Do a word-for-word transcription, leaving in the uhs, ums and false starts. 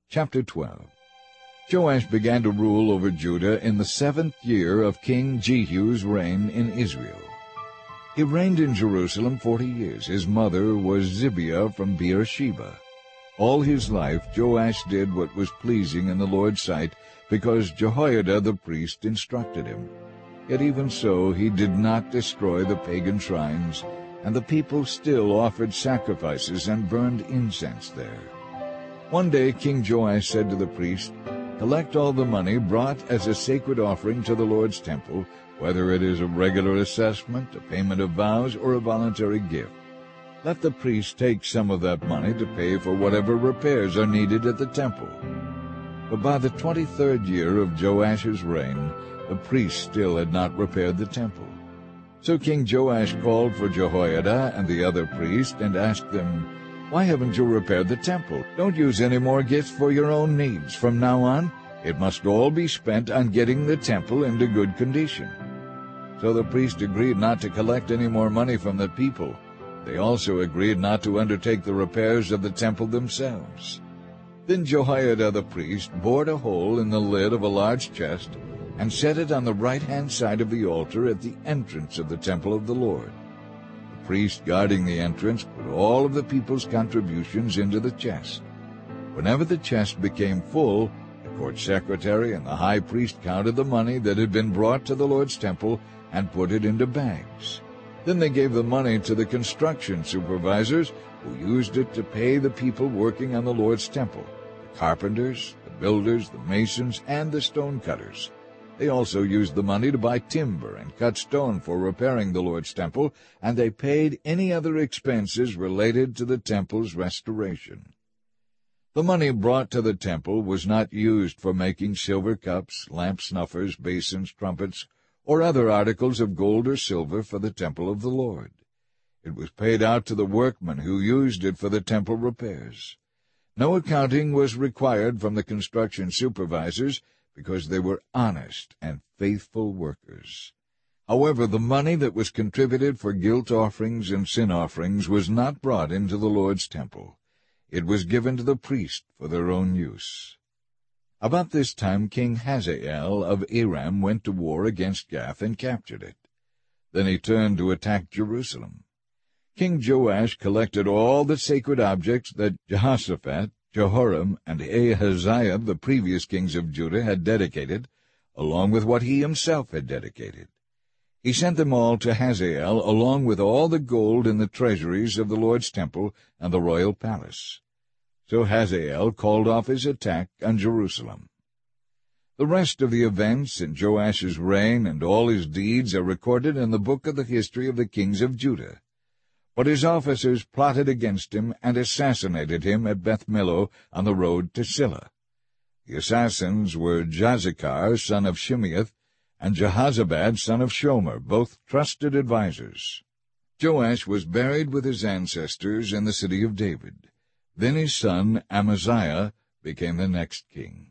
Chapter twelve. Joash began to rule over Judah in the seventh year of King Jehu's reign in Israel. He reigned in Jerusalem forty years. His mother was Zibiah from Beersheba. All his life Joash did what was pleasing in the Lord's sight, because Jehoiada the priest instructed him. Yet even so he did not destroy the pagan shrines, and the people still offered sacrifices and burned incense there. One day King Joash said to the priest, "Collect all the money brought as a sacred offering to the Lord's temple, whether it is a regular assessment, a payment of vows, or a voluntary gift. Let the priest take some of that money to pay for whatever repairs are needed at the temple." But by the twenty-third year of Joash's reign, the priests still had not repaired the temple. So King Joash called for Jehoiada and the other priests and asked them, "Why haven't you repaired the temple? Don't use any more gifts for your own needs. From now on, it must all be spent on getting the temple into good condition." So the priests agreed not to collect any more money from the people. They also agreed not to undertake the repairs of the temple themselves. Then Jehoiada the priest bored a hole in the lid of a large chest and set it on the right-hand side of the altar at the entrance of the temple of the Lord. The priest guarding the entrance put all of the people's contributions into the chest. Whenever the chest became full, the court secretary and the high priest counted the money that had been brought to the Lord's temple and put it into bags. Then they gave the money to the construction supervisors, who used it to pay the people working on the Lord's temple, the carpenters, the builders, the masons, and the stone cutters. They also used the money to buy timber and cut stone for repairing the Lord's temple, and they paid any other expenses related to the temple's restoration. The money brought to the temple was not used for making silver cups, lamp snuffers, basins, trumpets, or other articles of gold or silver for the temple of the Lord. It was paid out to the workmen who used it for the temple repairs. No accounting was required from the construction supervisors, because they were honest and faithful workers. However, the money that was contributed for guilt offerings and sin offerings was not brought into the Lord's temple. It was given to the priests for their own use. About this time King Hazael of Aram went to war against Gath and captured it. Then he turned to attack Jerusalem. King Joash collected all the sacred objects that Jehoshaphat, Jehoram, and Ahaziah, the previous kings of Judah, had dedicated, along with what he himself had dedicated. He sent them all to Hazael, along with all the gold in the treasuries of the Lord's temple and the royal palace. So Hazael called off his attack on Jerusalem. The rest of the events in Joash's reign and all his deeds are recorded in the book of the history of the kings of Judah. But his officers plotted against him and assassinated him at Beth-Millo on the road to Silla. The assassins were Jazakar, son of Shimeath, and Jehozabad, son of Shomer, both trusted advisers. Joash was buried with his ancestors in the city of David. Then his son Amaziah became the next king.